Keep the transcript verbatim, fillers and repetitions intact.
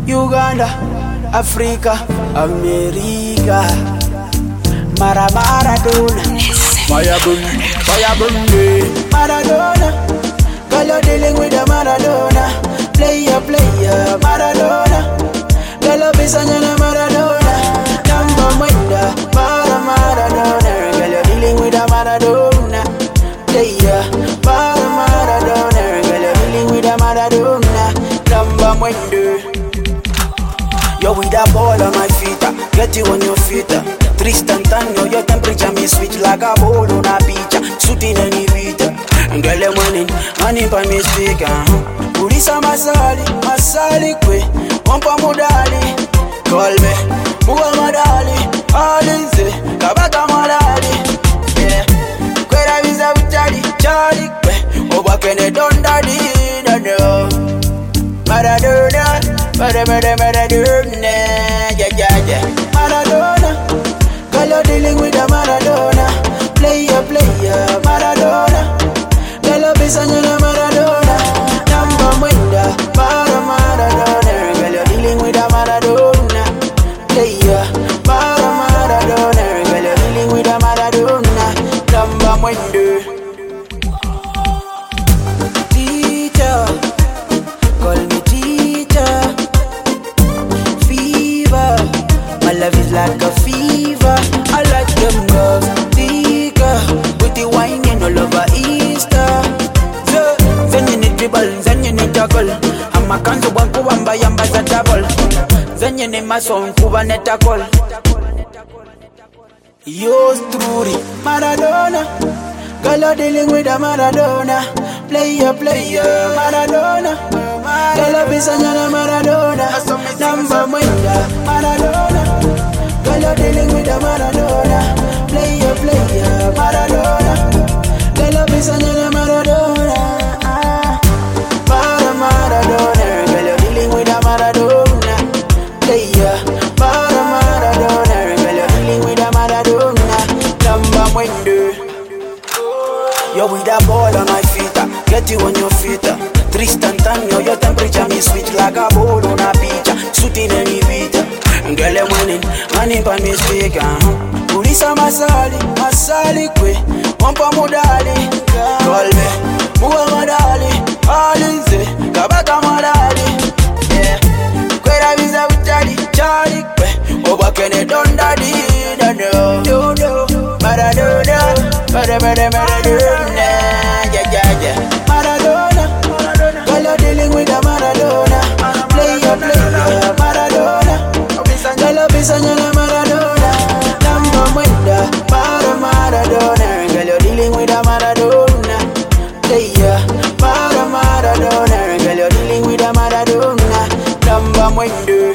Uganda, Africa, America. Mara Maradona, fire burn, fire burn, yeah. Maradona, girl you're dealing with a Maradona. Player, player, Maradona, girl you're beside a Maradona. Number winner, Mara Maradona, girl you're dealing with a Maradona. Player, Mara Maradona, girl you're dealing with a Maradona. Number winner. Yo with a ball on my feet, uh, get you on your feet. Uh. Tristan Tanyo, your temperature me switch like a ball on a beach. Uh. Shooting any beat, uh. Girl I'm winning, money by mistake. Uh. Purisa masali, masali kwe, wampa mudali. Call me, muwa madali, alinze, kabaka madali. Yeah, kwera visa uchali, chali kwe, obakene don daddy, no. Maradona, Maradona, Maradona, yeah, yeah, yeah. Maradona, girl you're dealing with a Maradona. Player, player, Maradona, girl you're beside a Maradona. Number winner, Mara Maradona, girl you're dealing with a Maradona. Player, Mara Maradona, girl you're dealing with a Maradona. Number winner. Teacher, call me teacher. Fever, my love is like a fever. I like them girls, thicker, with the wine and all over Easter. So, then you need dribble, then you need juggle. I'm a cancer one kuwamba yamba za double. Then you need my song kuwa neta call. Yours truly, Maradona. Girl you're dealing with a Maradona. Player, player, Maradona. Girl you're beside a Maradona. Number winner, Maradona. Girl you're dealing with a Maradona. Player, player, Maradona. Girl you're beside a Maradona. Mara Maradona. Girl you're dealing with a Maradona. Player, Mara Maradona. Girl you're dealing with a Maradona. Number winner. Yo with a ball on my feet, uh, get you on your feet. Uh. Tristan Tanyo, your temperature me switch like a ball on a beach. Uh. Shooting any beat, uh. Girl I'm winning, money by mistake. Uh. Purisa masali, masali kwe, wampa mudali. Call me, muwa madali, alinze, kabaka madali. Yeah, kwera visa uchali, chali kwe, obakene don daddy, no no no. Maradona, Maradona, Maradona, yeah, yeah, yeah. Maradona, girl you're dealing with a Maradona. Player, player, Maradona, girl you're beside a Maradona. Number winner, Mara Maradona, girl you're dealing with a Maradona. Player, Mara Maradona, girl you're dealing with a Maradona. Number winner.